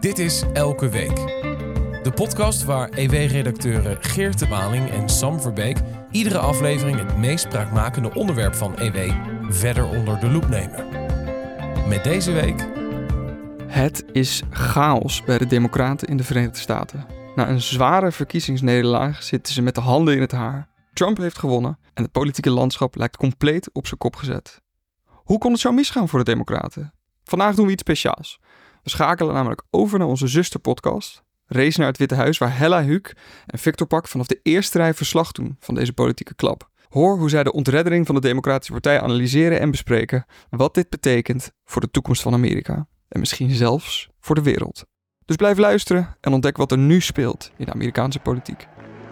Dit is Elke Week. De podcast waar EW-redacteuren Geert de Maling en Sam Verbeek iedere aflevering het meest spraakmakende onderwerp van EW verder onder de loep nemen. Met deze week... Het is chaos bij de Democraten in de Verenigde Staten. Na een zware verkiezingsnederlaag zitten ze met de handen in het haar. Trump heeft gewonnen en het politieke landschap lijkt compleet op zijn kop gezet. Hoe kon het zo misgaan voor de Democraten? Vandaag doen we iets speciaals. We schakelen namelijk over naar onze zusterpodcast, Race naar het Witte Huis, waar Hella Huuk en Victor Pak vanaf de eerste rij verslag doen van deze politieke klap. Hoor hoe zij de ontreddering van de Democratische Partij analyseren en bespreken, wat dit betekent voor de toekomst van Amerika en misschien zelfs voor de wereld. Dus blijf luisteren en ontdek wat er nu speelt in de Amerikaanse politiek.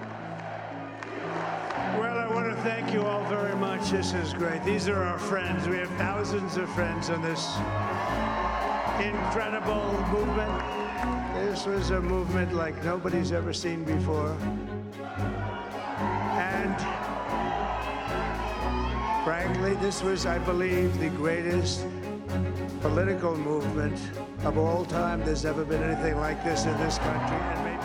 Well, I want to thank you all very much. This is great. These are our friends. We have thousands of friends on this incredible movement. This was a movement like nobody's ever seen before. And frankly, this was, I believe, the greatest political movement of all time. There's never been anything like this in this country. And maybe...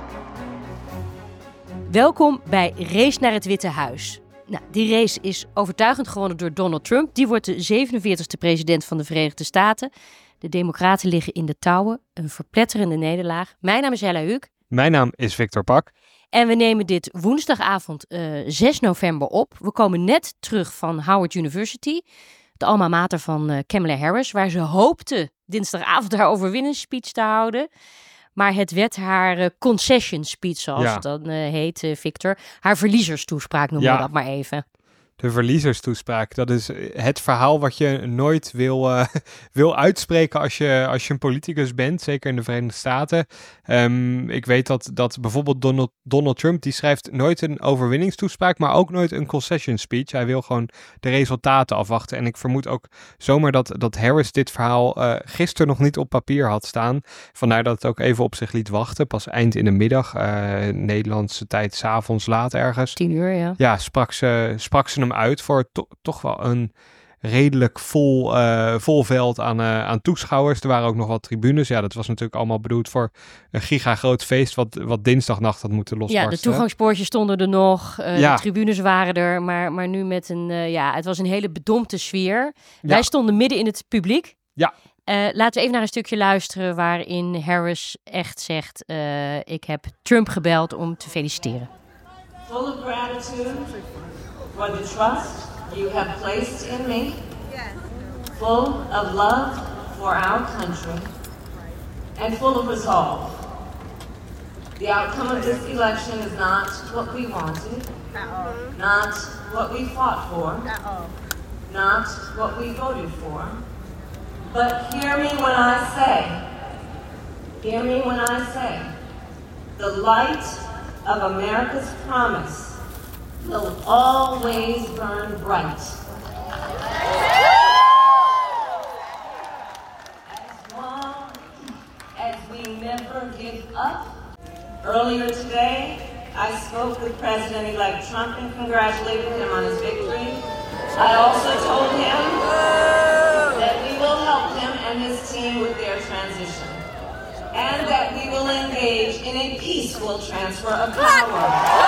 Welkom bij Race naar het Witte Huis. Nou, die race is overtuigend gewonnen door Donald Trump. Die wordt de 47e president van de Verenigde Staten. De Democraten liggen in de touwen. Een verpletterende nederlaag. Mijn naam is Hella Huuk. Mijn naam is Victor Pak. En we nemen dit woensdagavond 6 november op. We komen net terug van Howard University, de alma mater van Kamala Harris, waar ze hoopte dinsdagavond haar overwinningsspeech te houden. Maar het werd haar concession speech, zoals het dan heet, Victor. Haar verliezerstoespraak noemen we dat maar even. De verliezerstoespraak, dat is het verhaal wat je nooit wil uitspreken als je een politicus bent, zeker in de Verenigde Staten. Ik weet dat bijvoorbeeld Donald Trump, die schrijft nooit een overwinningstoespraak, maar ook nooit een concession speech. Hij wil gewoon de resultaten afwachten. En ik vermoed ook zomaar dat Harris dit verhaal gisteren nog niet op papier had staan. Vandaar dat het ook even op zich liet wachten. Pas eind in de middag, Nederlandse tijd, 's avonds laat ergens. 10 uur, ja. Ja, sprak ze hem uit voor toch wel een redelijk vol veld aan toeschouwers. Er waren ook nog wat tribunes. Ja, dat was natuurlijk allemaal bedoeld voor een gigagroot feest wat dinsdagnacht had moeten losbarsten. Ja, de toegangspoortjes stonden er nog. De tribunes waren er. Maar nu met het was een hele bedompte sfeer. Ja. Wij stonden midden in het publiek. Ja. Laten we even naar een stukje luisteren waarin Harris echt zegt, ik heb Trump gebeld om te feliciteren. Full of gratitude for the trust you have placed in me, full of love for our country, and full of resolve. The outcome of this election is not what we wanted, not what we fought for, not what we voted for, but hear me when I say, the light of America's promise will always burn bright. As long as we never give up. Earlier today, I spoke with President-elect Trump and congratulated him on his victory. I also told him that we will help him and his team with their transition, and that we will engage in a peaceful transfer of power.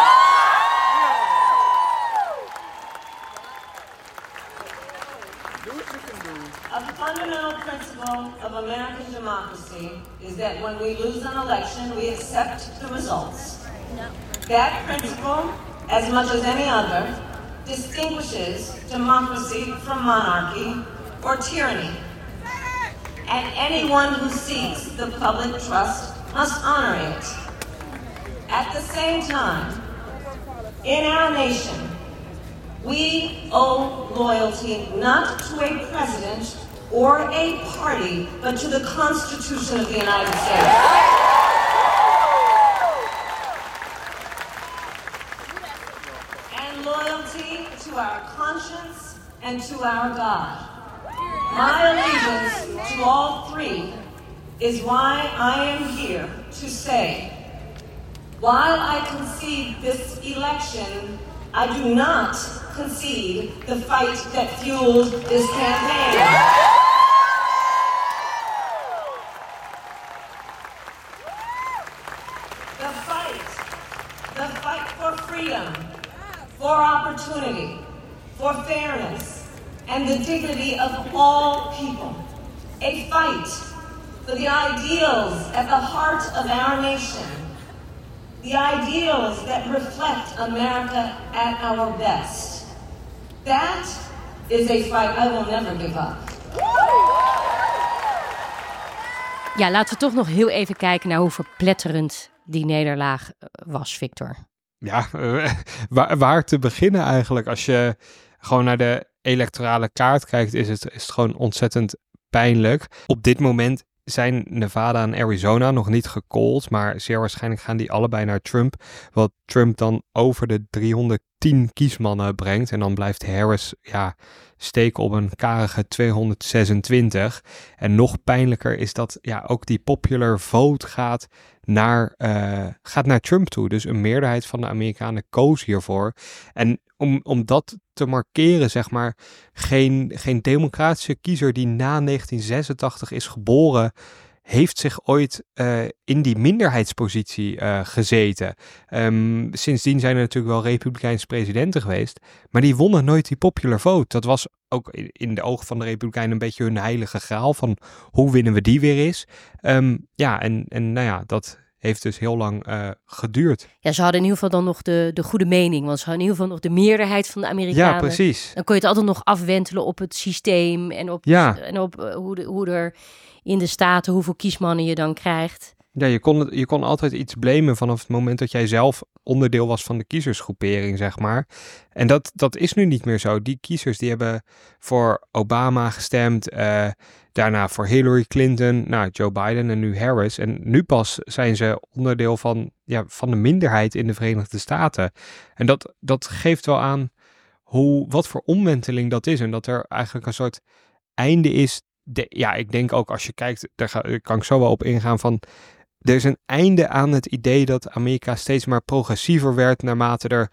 A fundamental principle of American democracy is that when we lose an election, we accept the results. That principle, as much as any other, distinguishes democracy from monarchy or tyranny. And anyone who seeks the public trust must honor it. At the same time, in our nation, we owe loyalty not to a president or a party, but to the Constitution of the United States. And loyalty to our conscience and to our God. My allegiance to all three is why I am here to say, while I concede this election, I do not concede the fight that fueled this campaign. and the dignity of all people. A fight for the ideals at the heart of our nation. The ideals that reflect America at our best. That is a fight I will never give up. Ja, laten we toch nog heel even kijken naar hoe verpletterend die nederlaag was, Victor. Ja, waar te beginnen eigenlijk? Als je gewoon naar de electorale kaart kijkt, is het gewoon ontzettend pijnlijk. Op dit moment zijn Nevada en Arizona nog niet gecallt, maar zeer waarschijnlijk gaan die allebei naar Trump. Wat Trump dan over de 310 kiesmannen brengt. En dan blijft Harris steken op een karige 226. En nog pijnlijker is dat ook die popular vote gaat naar Trump toe. Dus een meerderheid van de Amerikanen koos hiervoor. En om dat te markeren, zeg maar, geen democratische kiezer die na 1986 is geboren, heeft zich ooit in die minderheidspositie gezeten. Sindsdien zijn er natuurlijk wel Republikeinse presidenten geweest, maar die wonnen nooit die popular vote. Dat was ook in de ogen van de Republikeinen een beetje hun heilige graal van hoe winnen we die weer eens. Dat heeft dus heel lang geduurd. Ja, ze hadden in ieder geval dan nog de goede mening. Want ze hadden in ieder geval nog de meerderheid van de Amerikanen. Ja, precies. Dan kon je het altijd nog afwentelen op het systeem en op hoe er in de staten, hoeveel kiesmannen je dan krijgt. Ja, je kon altijd iets blamen vanaf het moment dat jij zelf onderdeel was van de kiezersgroepering, zeg maar. En dat is nu niet meer zo. Die kiezers die hebben voor Obama gestemd, daarna voor Hillary Clinton, Joe Biden en nu Harris. En nu pas zijn ze onderdeel van de minderheid in de Verenigde Staten. En dat geeft wel aan wat voor omwenteling dat is. En dat er eigenlijk een soort einde is. Ik denk ook als je kijkt, daar kan ik zo wel op ingaan van, er is een einde aan het idee dat Amerika steeds maar progressiever werd naarmate er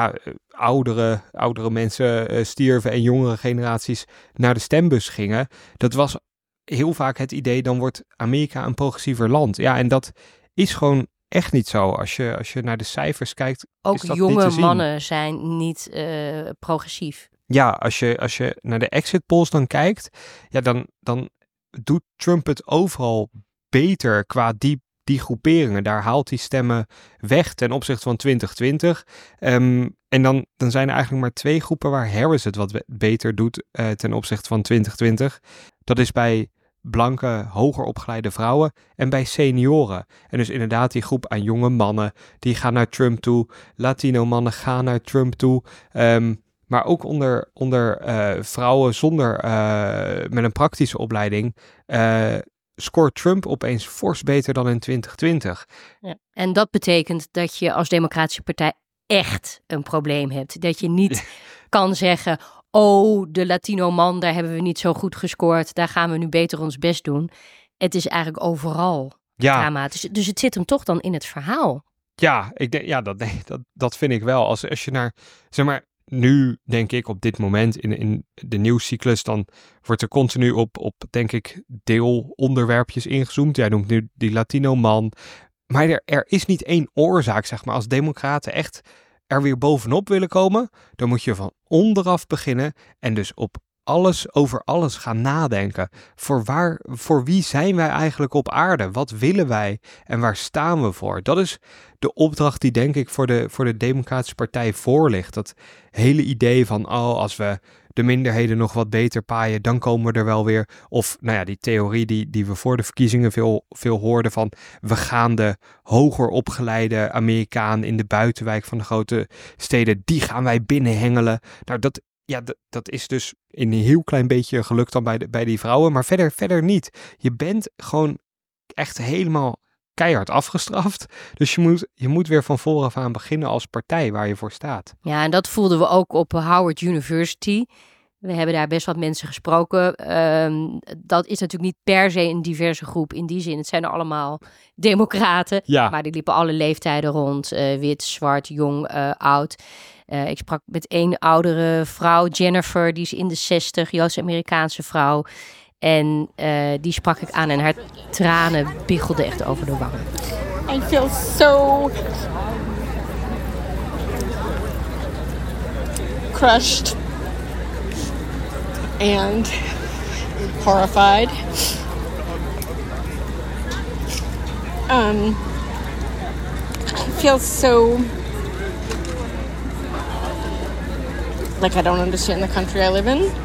oudere mensen stierven en jongere generaties naar de stembus gingen. Dat was heel vaak het idee, dan wordt Amerika een progressiever land. Ja, en dat is gewoon echt niet zo. Als je naar de cijfers kijkt, ook is dat jonge niet te zien. mannen zijn niet progressief. Ja, als je naar de exit polls dan kijkt, dan doet Trump het overal beter qua die groeperingen. Daar haalt hij stemmen weg ten opzichte van 2020. En dan zijn er eigenlijk maar 2 groepen waar Harris het wat beter doet ten opzichte van 2020. Dat is bij blanke, hoger opgeleide vrouwen en bij senioren. En dus inderdaad die groep aan jonge mannen, die gaan naar Trump toe. Latino mannen gaan naar Trump toe. Maar ook onder vrouwen met een praktische opleiding scoort Trump opeens fors beter dan in 2020. Ja. En dat betekent dat je als Democratische Partij echt een probleem hebt. Dat je niet kan zeggen, de Latino man, daar hebben we niet zo goed gescoord. Daar gaan we nu beter ons best doen. Het is eigenlijk overal dramatisch. Dus het zit hem toch dan in het verhaal. Ja, dat vind ik wel. Als je naar, zeg maar, nu denk ik op dit moment in de nieuwscyclus, dan wordt er continu op denk ik deelonderwerpjes ingezoomd. Jij noemt nu die Latino man. Maar er is niet één oorzaak, zeg maar. Als democraten echt er weer bovenop willen komen, dan moet je van onderaf beginnen en dus over alles gaan nadenken. Voor wie zijn wij eigenlijk op aarde? Wat willen wij en waar staan we voor? Dat is de opdracht die denk ik voor de Democratische Partij voor ligt. Dat hele idee van als we de minderheden nog wat beter paaien, dan komen we er wel weer. Of die theorie die we voor de verkiezingen veel hoorden van, we gaan de hoger opgeleide Amerikaan in de buitenwijk van de grote steden, die gaan wij binnenhengelen. Dat is dus in een heel klein beetje gelukt dan bij die vrouwen, maar verder niet. Je bent gewoon echt helemaal keihard afgestraft. Dus je moet weer van vooraf aan beginnen als partij waar je voor staat. Ja, en dat voelden we ook op Howard University. We hebben daar best wat mensen gesproken. Dat is natuurlijk niet per se een diverse groep in die zin. Het zijn allemaal democraten, maar die liepen alle leeftijden rond. Wit, zwart, jong, oud. Ik sprak met één oudere vrouw, Jennifer, die is in de 60, Joods-Amerikaanse vrouw. En die sprak ik aan en haar tranen biggelden echt over de wangen. I feel so crushed. and horrified. I feel so like I don't understand the country I live in.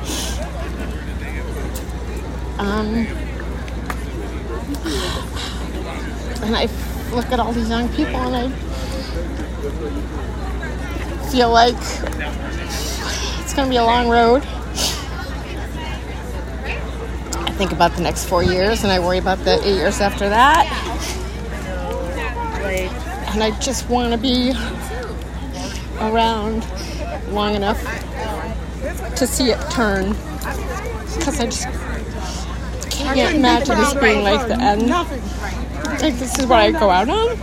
And I look at all these young people and I feel like it's going to be a long road. I think about the next 4 years and I worry about the 8 years after that. And I just want to be around long enough to see it turn. Because I just can't imagine this being like the end. Like this is what I go out on.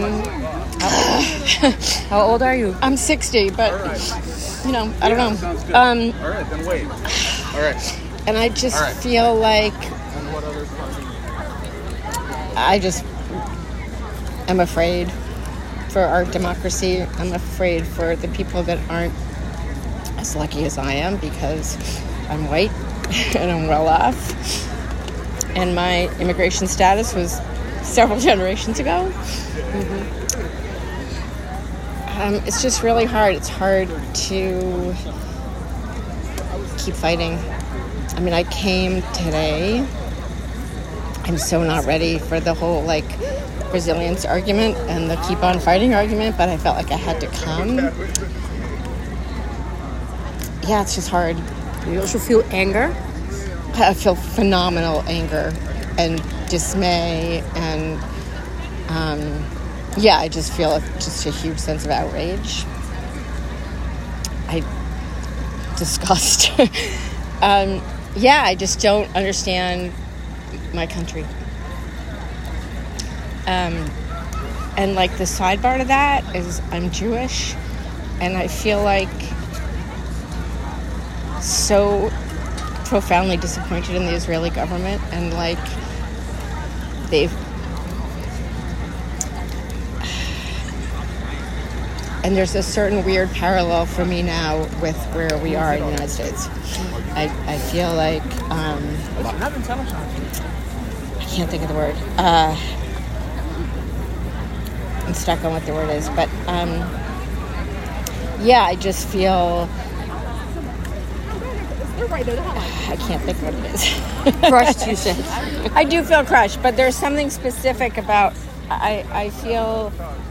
How old are you? I'm 60, but I don't know. All right, then wait. All right. And I just feel like I'm afraid for our democracy. I'm afraid for the people that aren't as lucky as I am because I'm white and I'm well off. And my immigration status was several generations ago. It's just really hard. It's hard to keep fighting. I mean, I came today. I'm so not ready for the whole, resilience argument and the keep on fighting argument, but I felt like I had to come. Yeah, it's just hard. Do you also feel anger? I feel phenomenal anger and dismay and, I just feel just a huge sense of outrage. Disgust. I just don't understand my country. And the sidebar to that is I'm Jewish and I feel like so profoundly disappointed in the Israeli government and and there's a certain weird parallel for me now with where we are in the United States. I feel like I can't think of the word. I'm stuck on what the word is, but I just feel I can't think of what it is. Crushed, you said. I do feel crushed, but there's something specific about I feel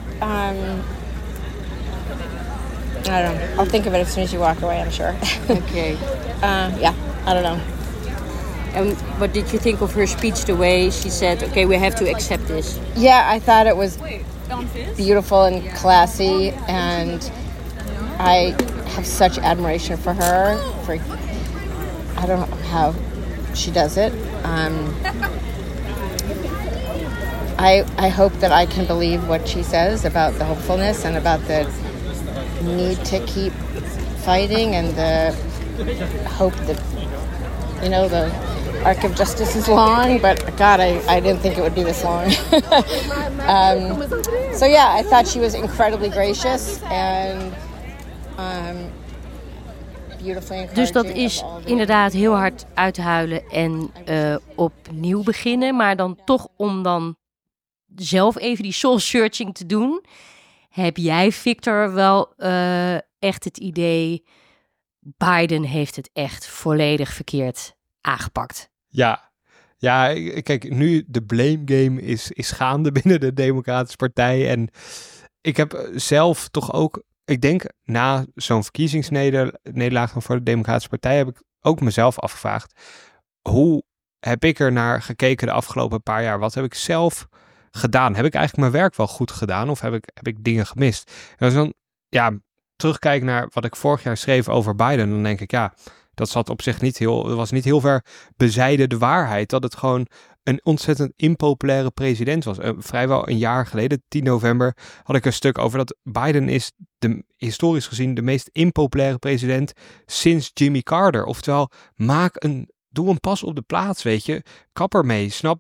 I don't know. I'll think of it as soon as you walk away, I'm sure. Okay. I don't know. And what did you think of her speech, the way she said, okay, we have to accept this? Yeah, I thought it was beautiful and classy, and I have such admiration for her. I don't know how she does it. I hope that I can believe what she says about the hopefulness and about the need to keep fighting and the hope that, the arc of justice is long, but God, I didn't think it would be this long. I thought she was incredibly gracious and beautifully encouraging. Dus dat is inderdaad heel hard uithuilen en opnieuw beginnen, maar dan toch om dan zelf even die soul searching te doen. Heb jij, Victor, wel echt het idee, Biden heeft het echt volledig verkeerd aangepakt? Ja, kijk, nu de blame game is gaande binnen de Democratische Partij. En ik heb zelf toch ook, ik denk na zo'n verkiezingsnederlaag voor de Democratische Partij, heb ik ook mezelf afgevraagd, hoe heb ik er naar gekeken de afgelopen paar jaar? Wat heb ik zelf gedaan? Heb ik eigenlijk mijn werk wel goed gedaan of heb ik dingen gemist? En als dan terugkijken naar wat ik vorig jaar schreef over Biden, dan denk ik, dat zat op zich was niet heel ver bezijden de waarheid, dat het gewoon een ontzettend impopulaire president was. Vrijwel een jaar geleden, 10 november, had ik een stuk over dat Biden is historisch gezien de meest impopulaire president sinds Jimmy Carter. Oftewel, doe een pas op de plaats, weet je. Kap ermee, snap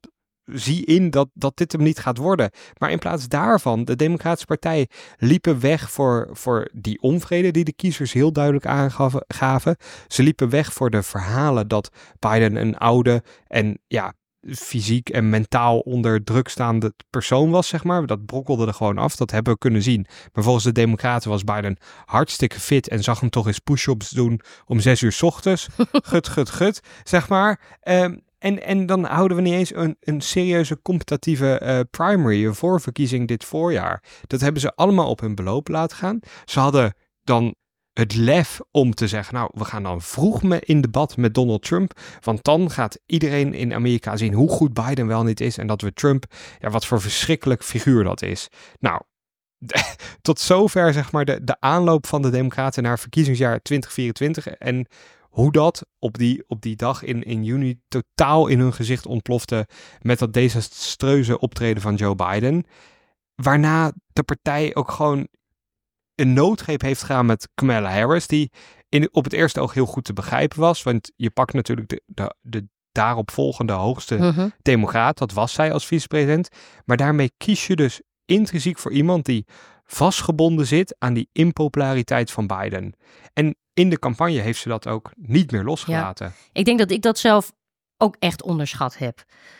zie in dat dit hem niet gaat worden. Maar in plaats daarvan, de Democratische Partij liepen weg voor die onvrede die de kiezers heel duidelijk aangaven. Ze liepen weg voor de verhalen dat Biden een oude en fysiek en mentaal onder druk staande persoon was, zeg maar. Dat brokkelde er gewoon af, dat hebben we kunnen zien. Maar volgens de Democraten was Biden hartstikke fit en zag hem toch eens push-ups doen om 6 uur 's ochtends. Gut, zeg maar. En dan houden we niet eens een serieuze competitieve primary, een voorverkiezing dit voorjaar. Dat hebben ze allemaal op hun beloop laten gaan. Ze hadden dan het lef om te zeggen, nou, we gaan dan vroeg in debat met Donald Trump, want dan gaat iedereen in Amerika zien hoe goed Biden wel niet is en dat we Trump, wat voor verschrikkelijk figuur dat is. Nou, tot zover zeg maar de aanloop van de Democraten naar verkiezingsjaar 2024 en hoe dat op die dag in juni totaal in hun gezicht ontplofte met dat desastreuze optreden van Joe Biden. Waarna de partij ook gewoon een noodgreep heeft gedaan met Kamala Harris, die op het eerste oog heel goed te begrijpen was. Want je pakt natuurlijk de daaropvolgende hoogste democraat, dat was zij als vicepresident. Maar daarmee kies je dus intrinsiek voor iemand die vastgebonden zit aan die impopulariteit van Biden. En in de campagne heeft ze dat ook niet meer losgelaten. Ja. Ik denk dat ik dat zelf ook echt onderschat heb.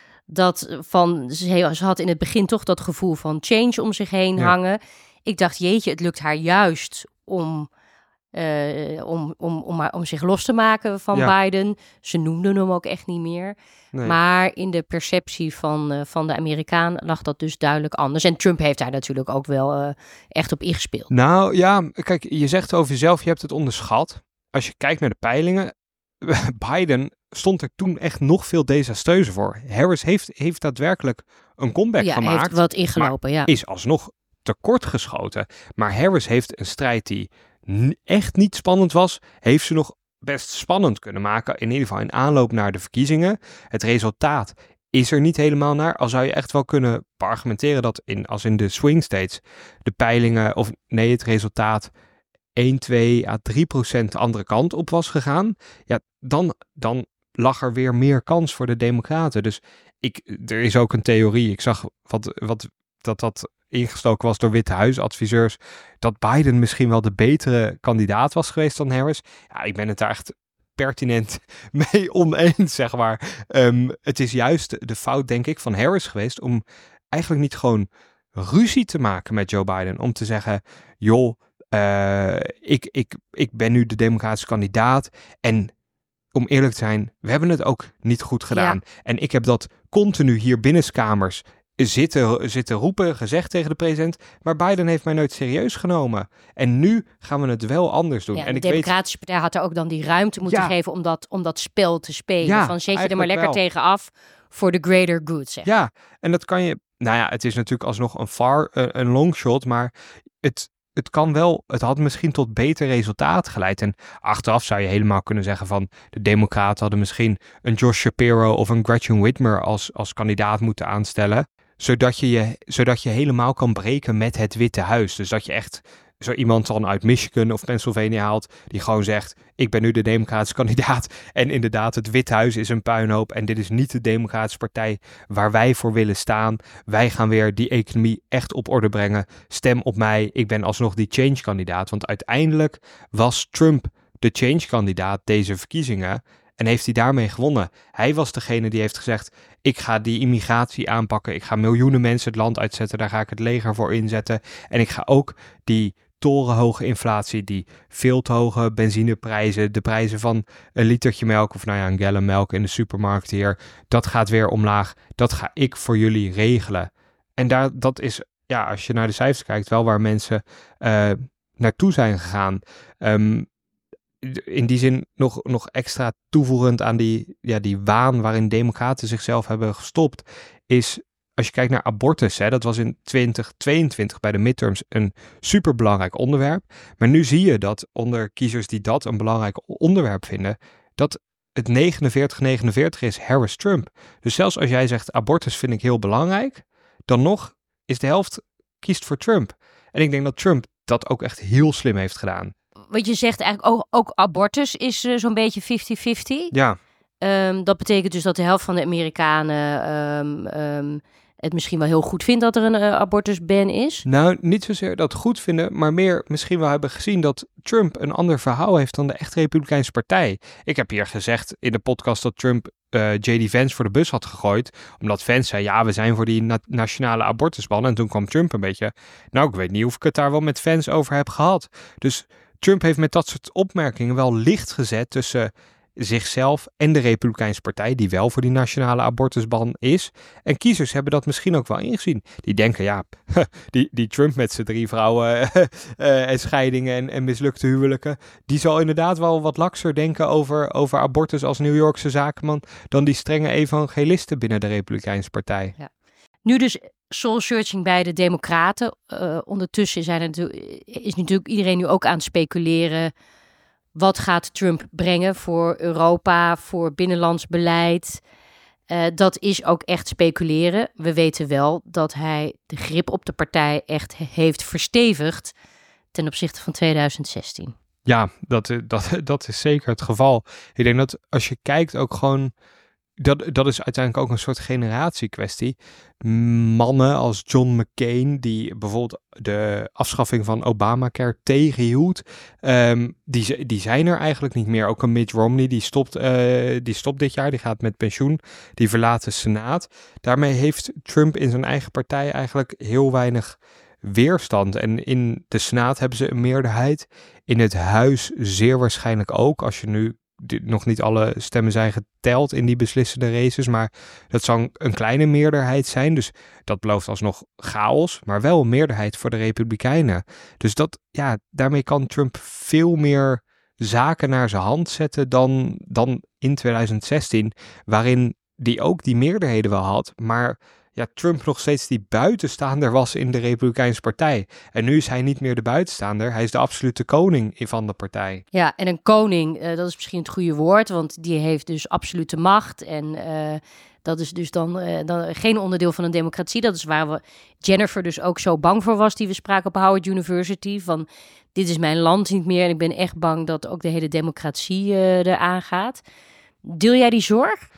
Ze had in het begin toch dat gevoel van change om zich heen hangen. Ik dacht, jeetje, het lukt haar juist om zich los te maken van Biden. Ze noemden hem ook echt niet meer. Nee. Maar in de perceptie van de Amerikaan lag dat dus duidelijk anders. En Trump heeft daar natuurlijk ook wel echt op ingespeeld. Nou ja, kijk, je zegt over jezelf, je hebt het onderschat. Als je kijkt naar de peilingen, Biden stond er toen echt nog veel desastreuzer voor. Harris heeft daadwerkelijk een comeback gemaakt. Ja, heeft wat ingelopen, is alsnog tekort geschoten. Maar Harris heeft een strijd die echt niet spannend was, heeft ze nog best spannend kunnen maken. In ieder geval in aanloop naar de verkiezingen. Het resultaat is er niet helemaal naar. Al zou je echt wel kunnen argumenteren dat als in de swing states de peilingen, het resultaat 1, 2 à 3% de andere kant op was gegaan. Ja, dan lag er weer meer kans voor de Democraten. Dus er is ook een theorie. Ik zag dat ingestoken was door Witte Huisadviseurs, dat Biden misschien wel de betere kandidaat was geweest dan Harris. Ja, ik ben het daar echt pertinent mee oneens, zeg maar. Het is juist de fout, denk ik, van Harris geweest om eigenlijk niet gewoon ruzie te maken met Joe Biden. Om te zeggen, joh, ik ben nu de democratische kandidaat en om eerlijk te zijn, we hebben het ook niet goed gedaan. Ja. En ik heb dat continu hier binnenskamers zitten roepen, gezegd tegen de president, maar Biden heeft mij nooit serieus genomen. En nu gaan we het wel anders doen. Ja, en de Democratische Partij had er ook dan die ruimte moeten geven om dat spel te spelen. Ja, van zet je er maar lekker tegen af voor de greater good, zeg. Ja, en dat kan je, het is natuurlijk alsnog een long shot, maar het kan wel, het had misschien tot beter resultaat geleid. En achteraf zou je helemaal kunnen zeggen van de Democraten hadden misschien een Josh Shapiro of een Gretchen Whitmer als kandidaat moeten aanstellen. Zodat je helemaal kan breken met het Witte Huis. Dus dat je echt zo iemand dan uit Michigan of Pennsylvania haalt die gewoon zegt, ik ben nu de democratische kandidaat en inderdaad het Witte Huis is een puinhoop en dit is niet de Democratische Partij waar wij voor willen staan. Wij gaan weer die economie echt op orde brengen. Stem op mij, ik ben alsnog die change kandidaat. Want uiteindelijk was Trump de change kandidaat deze verkiezingen en heeft hij daarmee gewonnen. Hij was degene die heeft gezegd, ik ga die immigratie aanpakken, ik ga miljoenen mensen het land uitzetten, daar ga ik het leger voor inzetten en ik ga ook die torenhoge inflatie, die veel te hoge benzineprijzen, de prijzen van een litertje melk of een gallon melk in de supermarkt hier, dat gaat weer omlaag. Dat ga ik voor jullie regelen. En dat is, als je naar de cijfers kijkt, wel waar mensen naartoe zijn gegaan. In die zin nog extra toevoegend aan die waan waarin democraten zichzelf hebben gestopt, is als je kijkt naar abortus, dat was in 2022 bij de midterms een superbelangrijk onderwerp. Maar nu zie je dat onder kiezers die dat een belangrijk onderwerp vinden, dat het 49-49 is Harris-Trump. Dus zelfs als jij zegt abortus vind ik heel belangrijk, dan nog is de helft kiest voor Trump. En ik denk dat Trump dat ook echt heel slim heeft gedaan. Wat je zegt eigenlijk ook abortus is zo'n beetje 50-50. Ja. Dat betekent dus dat de helft van de Amerikanen het misschien wel heel goed vindt dat er een abortusban is. Nou, niet zozeer dat goed vinden, maar meer misschien wel hebben gezien dat Trump een ander verhaal heeft dan de echt Republikeinse partij. Ik heb hier gezegd in de podcast dat Trump J.D. Vance voor de bus had gegooid, omdat Vance zei, ja, we zijn voor die nationale abortusban. En toen kwam Trump een beetje, nou, ik weet niet of ik het daar wel met Vance over heb gehad. Dus Trump heeft met dat soort opmerkingen wel licht gezet tussen zichzelf en de Republikeinse partij, die wel voor die nationale abortusban is. En kiezers hebben dat misschien ook wel ingezien. Die denken, ja, die Trump met zijn 3 vrouwen en scheidingen en mislukte huwelijken, die zal inderdaad wel wat lakser denken over abortus als New Yorkse zakenman dan die strenge evangelisten binnen de Republikeinse partij. Ja. Nu dus soul searching bij de Democraten. Ondertussen is natuurlijk iedereen nu ook aan het speculeren. Wat gaat Trump brengen voor Europa, voor binnenlands beleid? Dat is ook echt speculeren. We weten wel dat hij de grip op de partij echt heeft verstevigd ten opzichte van 2016. Ja, dat is zeker het geval. Ik denk dat als je kijkt ook gewoon, dat is uiteindelijk ook een soort generatiekwestie. Mannen als John McCain, die bijvoorbeeld de afschaffing van Obamacare tegenhield, die zijn er eigenlijk niet meer. Ook een Mitt Romney, die stopt dit jaar, die gaat met pensioen, die verlaat de Senaat. Daarmee heeft Trump in zijn eigen partij eigenlijk heel weinig weerstand. En in de Senaat hebben ze een meerderheid. In het huis zeer waarschijnlijk ook, als je nu nog niet alle stemmen zijn geteld in die beslissende races, maar dat zal een kleine meerderheid zijn. Dus dat belooft alsnog chaos, maar wel een meerderheid voor de Republikeinen. Dus daarmee kan Trump veel meer zaken naar zijn hand zetten dan in 2016, waarin die ook die meerderheden wel had, maar Trump nog steeds die buitenstaander was in de Republikeinse partij. En nu is hij niet meer de buitenstaander. Hij is de absolute koning van de partij. Ja, en een koning, dat is misschien het goede woord, want die heeft dus absolute macht. En dat is dus dan geen onderdeel van een democratie. Dat is waar Jennifer dus ook zo bang voor was, die we spraken op Howard University. Van, dit is mijn land niet meer en ik ben echt bang dat ook de hele democratie eraan gaat. Deel jij die zorg?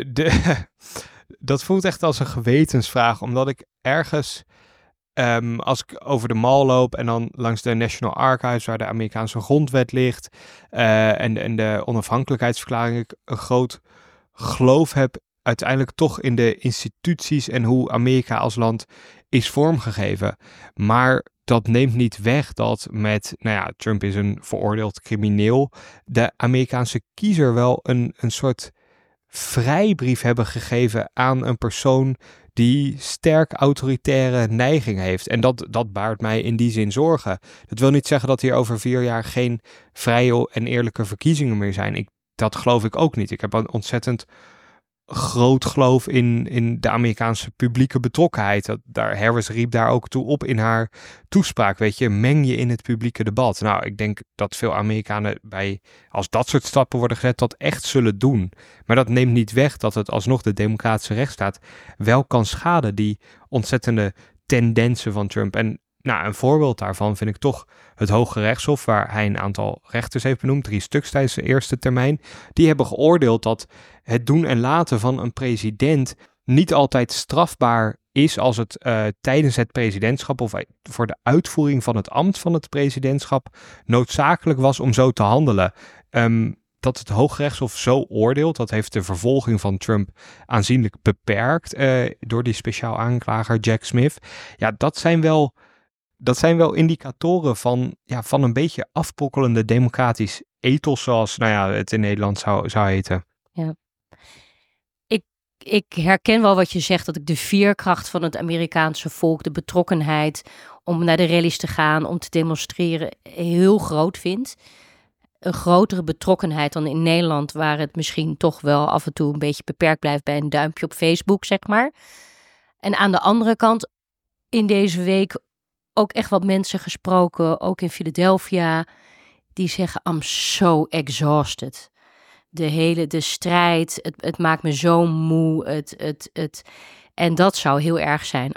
Dat voelt echt als een gewetensvraag, omdat ik ergens, als ik over de Mall loop en dan langs de National Archives, waar de Amerikaanse grondwet ligt, en de onafhankelijkheidsverklaring, ik een groot geloof heb uiteindelijk toch in de instituties en hoe Amerika als land is vormgegeven. Maar dat neemt niet weg dat Trump is een veroordeeld crimineel, de Amerikaanse kiezer wel een soort vrijbrief hebben gegeven aan een persoon die sterk autoritaire neiging heeft. En dat baart mij in die zin zorgen. Dat wil niet zeggen dat hier over 4 jaar geen vrije en eerlijke verkiezingen meer zijn. Dat geloof ik ook niet. Ik heb een ontzettend groot geloof in de Amerikaanse publieke betrokkenheid. Harris riep daar ook toe op in haar toespraak. Weet je, meng je in het publieke debat. Nou, ik denk dat veel Amerikanen als dat soort stappen worden gezet, dat echt zullen doen. Maar dat neemt niet weg dat het alsnog de democratische rechtsstaat wel kan schaden, die ontzettende tendensen van Trump. En een voorbeeld daarvan vind ik toch het Hoge Rechtshof, waar hij een aantal rechters heeft benoemd, 3 stuks tijdens de eerste termijn. Die hebben geoordeeld dat het doen en laten van een president niet altijd strafbaar is als het tijdens het presidentschap of voor de uitvoering van het ambt van het presidentschap noodzakelijk was om zo te handelen. Dat het Hooggerechtshof zo oordeelt, dat heeft de vervolging van Trump aanzienlijk beperkt door die speciaal aanklager Jack Smith. Ja, dat zijn wel indicatoren van een beetje afbrokkelende democratisch ethos, zoals het in Nederland zou heten. Ja. Ik herken wel wat je zegt, dat ik de veerkracht van het Amerikaanse volk, de betrokkenheid om naar de rallies te gaan, om te demonstreren, heel groot vind. Een grotere betrokkenheid dan in Nederland, waar het misschien toch wel af en toe een beetje beperkt blijft bij een duimpje op Facebook, zeg maar. En aan de andere kant, in deze week ook echt wat mensen gesproken, ook in Philadelphia, die zeggen, I'm so exhausted. De strijd, het maakt me zo moe. En dat zou heel erg zijn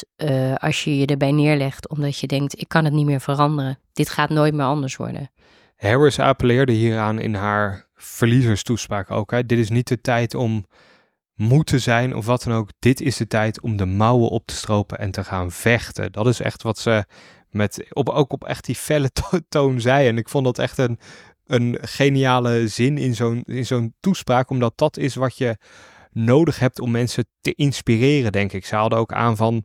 als je je erbij neerlegt, omdat je denkt, ik kan het niet meer veranderen. Dit gaat nooit meer anders worden. Harris appelleerde hieraan in haar verliezerstoespraak ook. Hè. Dit is niet de tijd om moe te zijn of wat dan ook. Dit is de tijd om de mouwen op te stropen en te gaan vechten. Dat is echt wat ze ook op echt die felle toon zei. En ik vond dat echt een geniale zin in zo'n toespraak, omdat dat is wat je nodig hebt om mensen te inspireren, denk ik. Ze haalden ook aan van,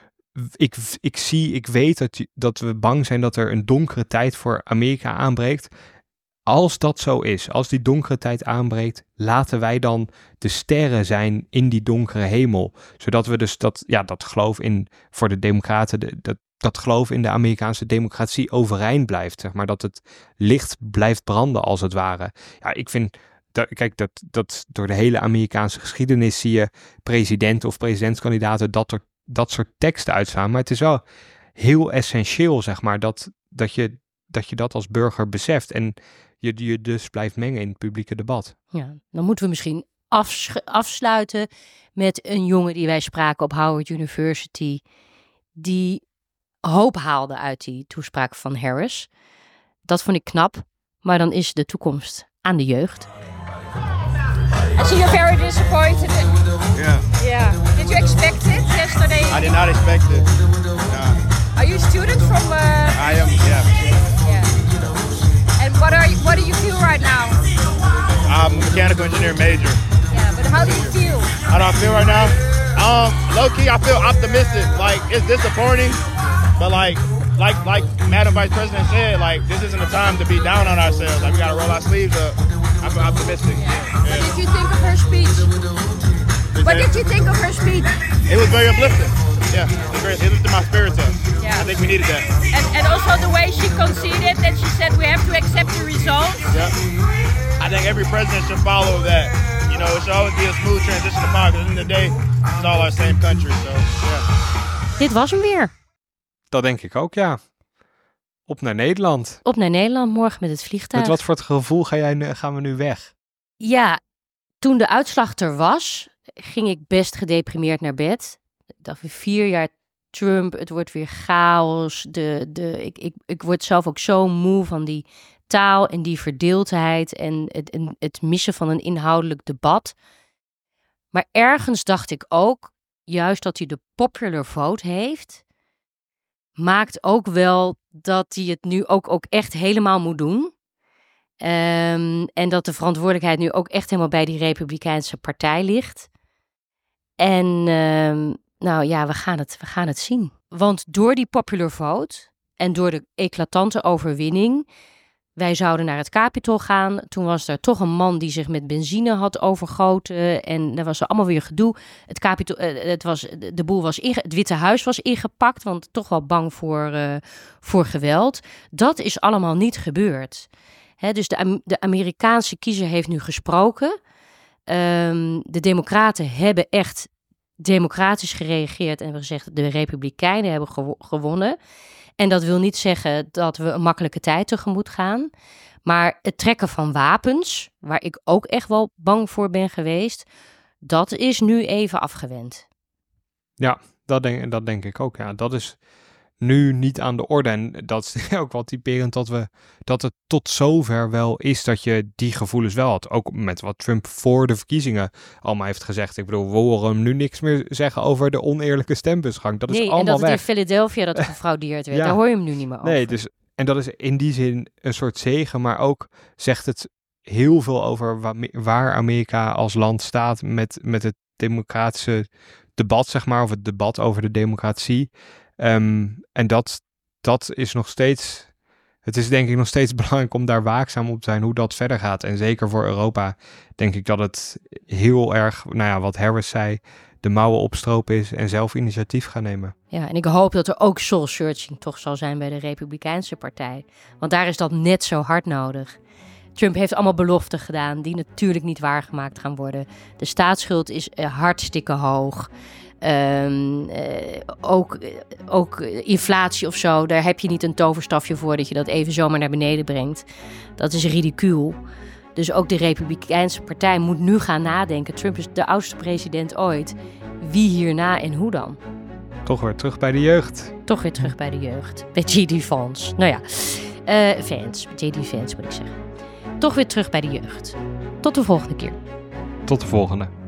ik weet dat we bang zijn dat er een donkere tijd voor Amerika aanbreekt. Als dat zo is, als die donkere tijd aanbreekt, laten wij dan de sterren zijn in die donkere hemel. Zodat we dus dat geloof voor de democraten, dat geloof in de Amerikaanse democratie overeind blijft. Zeg maar, dat het licht blijft branden als het ware. Ja, ik vind, dat door de hele Amerikaanse geschiedenis zie je presidenten of presidentskandidaten dat soort teksten uitstaan. Maar het is wel heel essentieel, zeg maar, dat je dat als burger beseft en je dus blijft mengen in het publieke debat. Ja, dan moeten we misschien afsluiten met een jongen die wij spraken op Howard University, die hoop haalde uit die toespraak van Harris. Dat vond ik knap, maar dan is de toekomst aan de jeugd. I see you're very disappointed. Yeah. Did you expect it yesterday? I did not expect it. Nah. Are you a student from? I am. Yeah. And what do you feel right now? I'm a mechanical engineering major. Yeah, but how do you feel? How do I feel right now? Low key, I feel optimistic. Like, it's disappointing, but like Madam Vice President said, like, this isn't a time to be down on ourselves. Like, we gotta roll our sleeves up. I feel optimistic. Yeah. What did you think of her speech? What did you think of her speech? It was very uplifting. Yeah, it lifted my spirits up. Yeah. I think we needed that. And also the way she conceded that she said we have to accept the results. Yeah. I think every president should follow that. You know, it should always be a smooth transition to power. Because at the end of the day, it's all our same country. So, yeah. Dit was hem weer. Dat denk ik ook, ja. Op naar Nederland. Op naar Nederland, morgen met het vliegtuig. Met wat voor het gevoel gaan we nu weg? Ja, toen de uitslag er was, ging ik best gedeprimeerd naar bed. Ik dacht weer 4 jaar Trump, het wordt weer chaos. Ik word zelf ook zo moe van die taal en die verdeeldheid en het missen van een inhoudelijk debat. Maar ergens dacht ik ook, juist dat hij de popular vote heeft, maakt ook wel dat hij het nu ook echt helemaal moet doen. En dat de verantwoordelijkheid nu ook echt helemaal bij die Republikeinse partij ligt. En we gaan het zien. Want door die popular vote en door de eclatante overwinning, wij zouden naar het Capitol gaan. Toen was er toch een man die zich met benzine had overgoten. En daar was er allemaal weer gedoe. Het Capitol, het Witte Huis was ingepakt, want toch wel bang voor geweld. Dat is allemaal niet gebeurd. Dus de Amerikaanse kiezer heeft nu gesproken. De Democraten hebben echt democratisch gereageerd en hebben gezegd, de Republikeinen hebben gewonnen. En dat wil niet zeggen dat we een makkelijke tijd tegemoet gaan. Maar het trekken van wapens, waar ik ook echt wel bang voor ben geweest, dat is nu even afgewend. Ja, dat denk ik ook. Ja, dat is nu niet aan de orde. En dat is ook wel typerend dat het tot zover wel is dat je die gevoelens wel had. Ook met wat Trump voor de verkiezingen allemaal heeft gezegd. Ik bedoel, we horen hem nu niks meer zeggen over de oneerlijke stembusgang. Dat is allemaal weg. En dat het in Philadelphia dat gefraudeerd werd. Ja. Daar hoor je hem nu niet meer over. Nee, dus, en dat is in die zin een soort zegen, maar ook zegt het heel veel over waar Amerika als land staat met het democratische debat, zeg maar, of het debat over de democratie. En dat is nog steeds, het is denk ik nog steeds belangrijk om daar waakzaam op te zijn hoe dat verder gaat. En zeker voor Europa denk ik dat het heel erg, wat Harris zei, de mouwen opstropen is en zelf initiatief gaan nemen. Ja, en ik hoop dat er ook soul searching toch zal zijn bij de Republikeinse partij. Want daar is dat net zo hard nodig. Trump heeft allemaal beloften gedaan die natuurlijk niet waargemaakt gaan worden. De staatsschuld is hartstikke hoog. Ook inflatie of zo, daar heb je niet een toverstafje voor dat je dat even zomaar naar beneden brengt. Dat is ridicuul. Dus ook de Republikeinse partij moet nu gaan nadenken. Trump is de oudste president ooit. Wie hierna en hoe dan? Toch weer terug bij de jeugd. Toch weer terug bij de jeugd. Bij G.D. Vance. Nou ja. JD Vance moet ik zeggen. Toch weer terug bij de jeugd. Tot de volgende keer. Tot de volgende.